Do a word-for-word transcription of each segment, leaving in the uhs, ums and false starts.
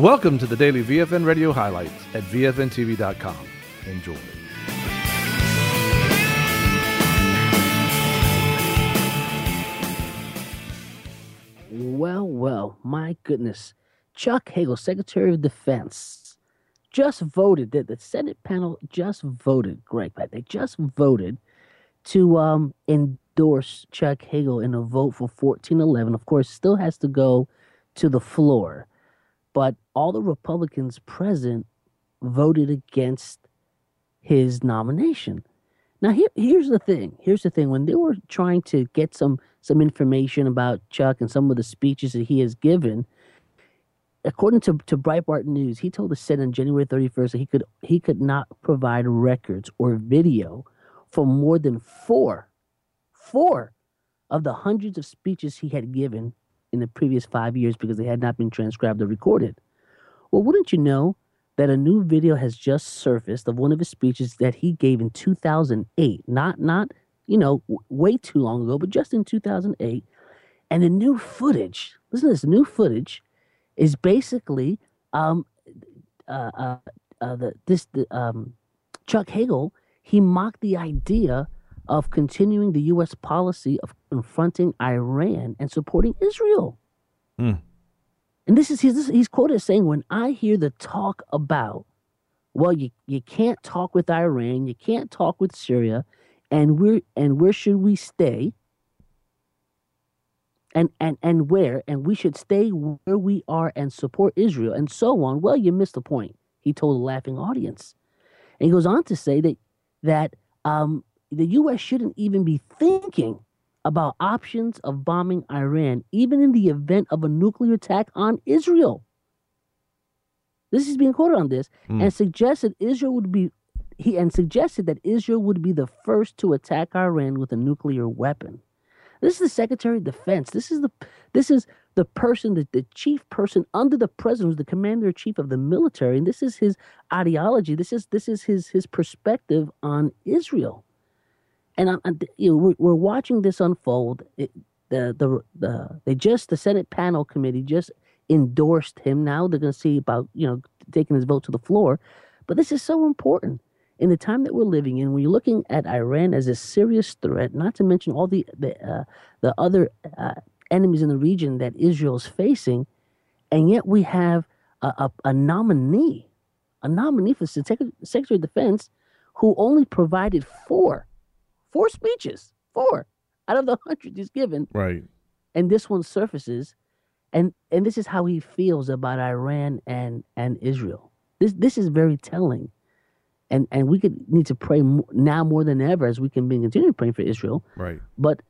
Welcome to the daily V F N Radio highlights at V F N T V dot com. Enjoy. Well, well, my goodness. Chuck Hagel, Secretary of Defense, just voted, that the Senate panel just voted, Greg, they just voted to um, endorse Chuck Hagel in a vote for fourteen eleven. Of course, still has to go to the floor. But all the Republicans present voted against his nomination. Now, here, here's the thing. Here's the thing. When they were trying to get some some information about Chuck and some of the speeches that he has given, according to, to Breitbart News, he told the Senate on January thirty-first that he could he could not provide records or video for more than four, four of the hundreds of speeches he had given in the previous five years because they had not been transcribed or recorded. Well, wouldn't you know that a new video has just surfaced of one of his speeches that he gave in two thousand eight, not, not you know, w- way too long ago, but just in two thousand eight. And the new footage, listen to this, new footage is basically um, uh, uh, uh, the, this the, um, Chuck Hagel, he mocked the idea of continuing the U S policy of confronting Iran and supporting Israel. Mm. And this is he's, he's quoted as saying, when I hear the talk about, well, you, you can't talk with Iran, you can't talk with Syria, and we're and where should we stay? And and and where? And we should stay where we are and support Israel and so on. Well, you missed the point, he told a laughing audience. And he goes on to say that that um, the U S shouldn't even be thinking about options of bombing Iran, even in the event of a nuclear attack on Israel. This is being quoted on this, mm. and suggested Israel would be he and suggested that Israel would be the first to attack Iran with a nuclear weapon. This is the Secretary of Defense. This is the this is the person, the, the chief person under the president, who's the commander-in-chief of the military, and this is his ideology. This is this is his his perspective on Israel. And I'm, I'm, you know, we're, we're watching this unfold. It, the the the they just the Senate panel committee just endorsed him. Now they're going to see about you know taking his vote to the floor. But this is so important in the time that we're living in. When you're looking at Iran as a serious threat, not to mention all the the uh, the other uh, enemies in the region that Israel's facing, and yet we have a, a, a nominee, a nominee for Secretary of Defense, who only provided four. Four speeches, four out of the hundred he's given. Right. And this one surfaces, and and this is how he feels about Iran and, and Israel. This this is very telling, and and we could need to pray now more than ever, as we can be continue praying for Israel. Right. But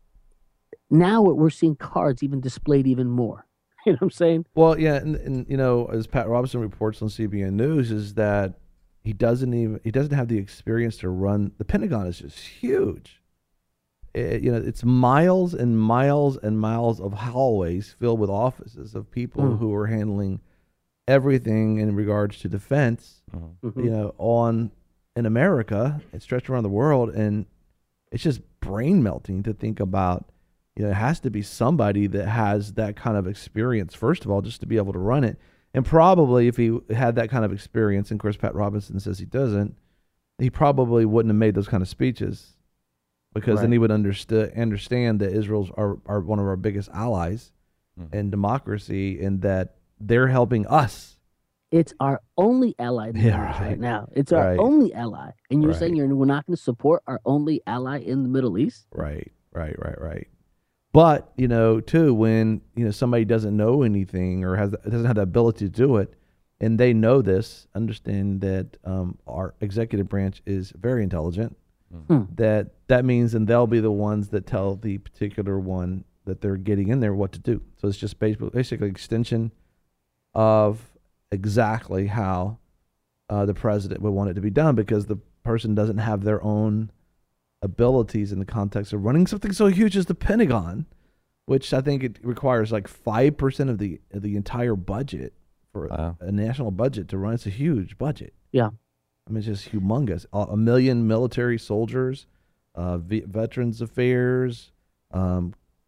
now we're seeing cards even displayed even more. You know what I'm saying? Well, yeah, and, and you know, as Pat Robertson reports on C B N News, is that He doesn't even. He doesn't have the experience to run. The Pentagon is just huge. It, you know, it's miles and miles and miles of hallways filled with offices of people mm. who are handling everything in regards to defense. Mm-hmm. You know, on in America and stretched around the world, and it's just brain melting to think about. You know, it has to be somebody that has that kind of experience. First of all, just to be able to run it. And probably if he had that kind of experience, and of course Pat Robertson says he doesn't, he probably wouldn't have made those kind of speeches, because right. then he would understand understand that Israel's are, are one of our biggest allies mm. in democracy, and that they're helping us. It's our only ally yeah, right. right now. It's our right. only ally. And you're right. saying you're, we're not going to support our only ally in the Middle East? Right, right, right, right. But, you know, too, when, you know, somebody doesn't know anything or has doesn't have the ability to do it, and they know this, understand that um, our executive branch is very intelligent, mm-hmm. that that means and they'll be the ones that tell the particular one that they're getting in there what to do. So it's just basically, basically extension of exactly how uh, the president would want it to be done, because the person doesn't have their own abilities in the context of running something so huge as the Pentagon, which I think it requires like five percent of the of the entire budget for wow. a, a national budget to run. It's a huge budget. Yeah. I mean, it's just humongous. A, a million military soldiers, uh, v- Veterans Affairs, um,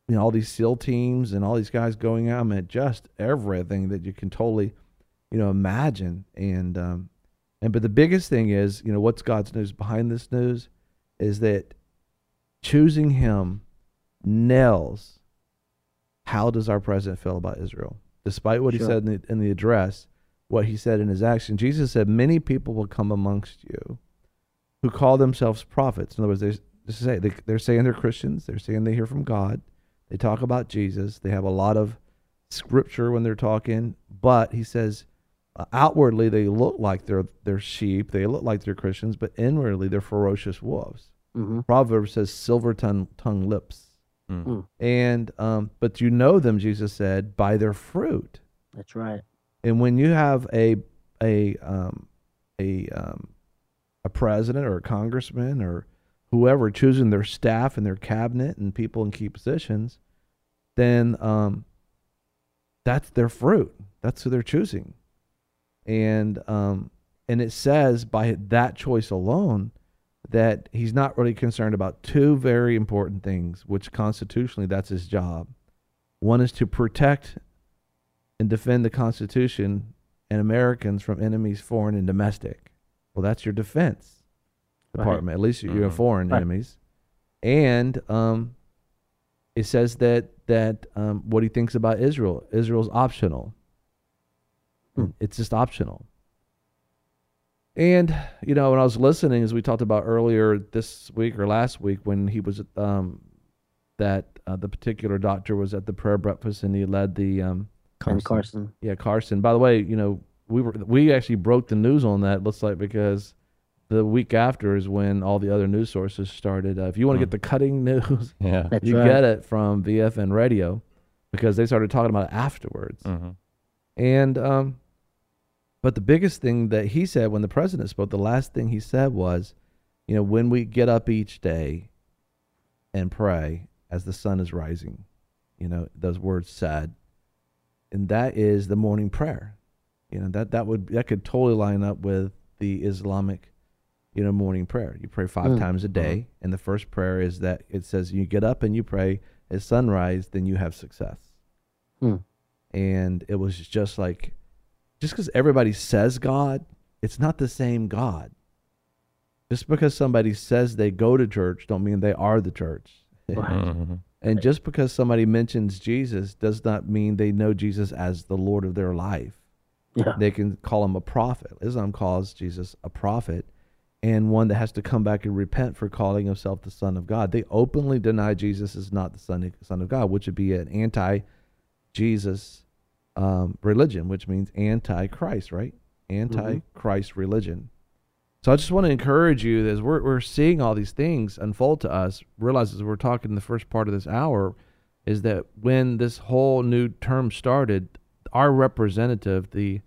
you know, all these SEAL teams and all these guys going out, man, just everything that you can totally, you know, imagine. And, um, and, but the biggest thing is, you know, what's God's news behind this news is that choosing him nails how does our president feel about Israel. Despite what sure. he said in the, in the address, what he said in his action, Jesus said, many people will come amongst you who call themselves prophets. In other words, they, just say, they, they're saying they're Christians. They're saying they hear from God. They talk about Jesus. They have a lot of scripture when they're talking. But he says, uh, outwardly, they look like they're, they're sheep. They look like they're Christians. But inwardly, they're ferocious wolves. Mm-hmm. Proverbs says silver tongue, tongue lips. Mm. And um, but you know them, Jesus said, by their fruit. That's right. And when you have a a um, a um, a president or a congressman or whoever choosing their staff and their cabinet and people in key positions, then um, that's their fruit. That's who they're choosing. And um, and it says by that choice alone that he's not really concerned about two very important things, which constitutionally that's his job. One is to protect and defend the Constitution and Americans from enemies, foreign and domestic. Well, that's your defense department. Right. At least you're mm-hmm. foreign right. enemies. And um, it says that that um, what he thinks about Israel, Israel's optional. Hmm. It's just optional. And, you know, when I was listening, as we talked about earlier this week or last week, when he was, um, that uh, the particular doctor was at the prayer breakfast and he led the, um, Carson. Carson. Yeah, Carson. By the way, you know, we were, we actually broke the news on that, looks like, because the week after is when all the other news sources started. Uh, if you want to mm. get the cutting news, yeah. you right. get it from V F N Radio because they started talking about it afterwards. Mm-hmm. And, um, but the biggest thing that he said when the president spoke, the last thing he said was, you know, when we get up each day and pray as the sun is rising, you know, those words said, and that is the morning prayer. You know, that, that would, that could totally line up with the Islamic, you know, morning prayer. You pray five mm. times a day. Mm-hmm. And the first prayer is that it says you get up and you pray at sunrise, then you have success. Mm. And it was just like, just because everybody says God, it's not the same God. Just because somebody says they go to church don't mean they are the church. Mm-hmm. And just because somebody mentions Jesus does not mean they know Jesus as the Lord of their life. Yeah. They can call him a prophet. Islam calls Jesus a prophet and one that has to come back and repent for calling himself the Son of God. They openly deny Jesus is not the Son of, son of God, which would be an anti-Jesus Um, religion, which means anti-Christ, right? Anti-Christ mm-hmm. religion. So I just want to encourage you as we're we're seeing all these things unfold to us, realize as we're talking in the first part of this hour, is that when this whole new term started, our representative, the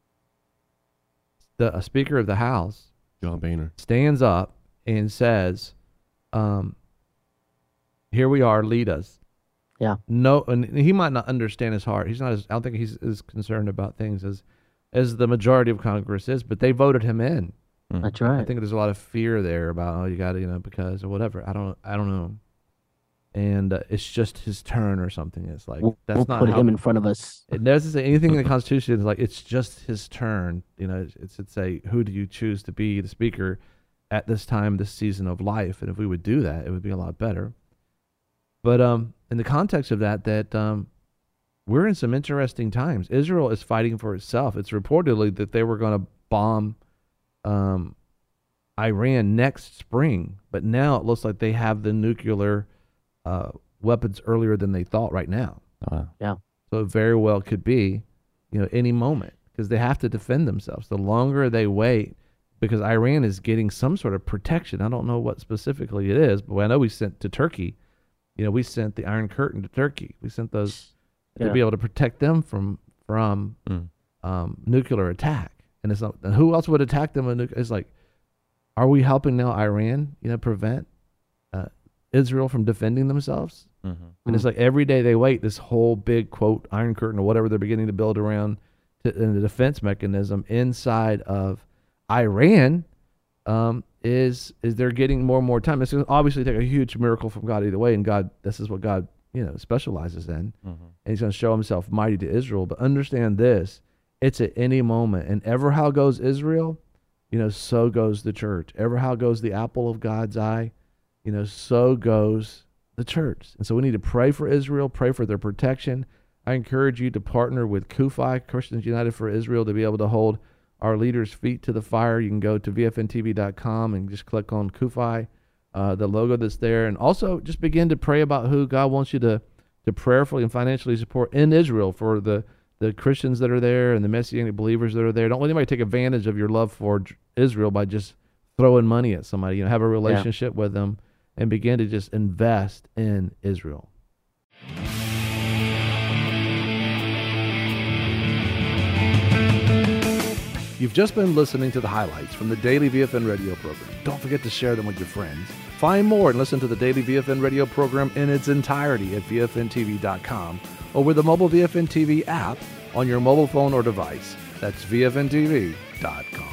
the uh, Speaker of the House, John Boehner, stands up and says, um, here we are, lead us. Yeah. No, and he might not understand his heart. He's not as, I don't think he's as concerned about things as as the majority of Congress is, but they voted him in. Mm. That's right. I think there's a lot of fear there about, oh, you got to, you know, because or whatever. I don't, I don't know. And uh, it's just his turn or something. It's like, we'll, that's we'll not put how, him in front of us. It doesn't say anything in the Constitution. It's like, it's just his turn. You know, it's, it's say, who do you choose to be the speaker at this time, this season of life? And if we would do that, it would be a lot better. But um, in the context of that, that um, we're in some interesting times. Israel is fighting for itself. It's reportedly that they were going to bomb um, Iran next spring, but now it looks like they have the nuclear uh, weapons earlier than they thought right now. Uh, yeah. So it very well could be, you know, any moment because they have to defend themselves. The longer they wait, because Iran is getting some sort of protection. I don't know what specifically it is, but I know we sent to Turkey. You know, we sent the Iron Curtain to Turkey. We sent those yeah. to be able to protect them from from mm. um, nuclear attack. And it's not, and who else would attack them? With nuclear? It's like, are we helping now Iran? You know, prevent uh, Israel from defending themselves? Mm-hmm. And it's like every day they wait, this whole big quote Iron Curtain or whatever they're beginning to build around to, in the defense mechanism inside of Iran. Um, is is they're getting more and more time. It's going to obviously take a huge miracle from God either way, and God, this is what God, you you know, specializes in. Mm-hmm. And he's going to show himself mighty to Israel. But understand this, it's at any moment. And ever how goes Israel, you know, so goes the church. Ever how goes the apple of God's eye, you know, so goes the church. And so we need to pray for Israel, pray for their protection. I encourage you to partner with C U F I, Christians United for Israel, to be able to hold our leaders' feet to the fire. You can go to V F N T V dot com and just click on C U F I, uh, the logo that's there. And also just begin to pray about who God wants you to, to prayerfully and financially support in Israel for the, the Christians that are there and the Messianic believers that are there. Don't let anybody take advantage of your love for Israel by just throwing money at somebody. You know, have a relationship yeah. with them and begin to just invest in Israel. You've just been listening to the highlights from the Daily V F N radio program. Don't forget to share them with your friends. Find more and listen to the Daily V F N radio program in its entirety at V F N T V dot com or with the mobile V F N T V app on your mobile phone or device. That's V F N T V dot com.